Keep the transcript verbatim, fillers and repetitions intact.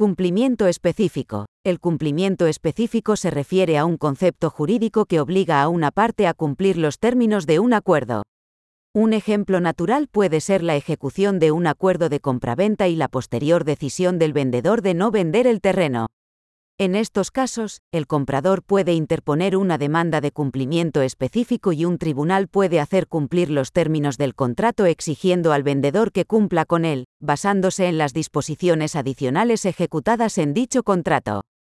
Cumplimiento específico. El cumplimiento específico se refiere a un concepto jurídico que obliga a una parte a cumplir los términos de un acuerdo. Un ejemplo natural puede ser la ejecución de un acuerdo de compraventa y la posterior decisión del vendedor de no vender el terreno. En estos casos, el comprador puede interponer una demanda de cumplimiento específico y un tribunal puede hacer cumplir los términos del contrato exigiendo al vendedor que cumpla con él, basándose en las disposiciones adicionales ejecutadas en dicho contrato.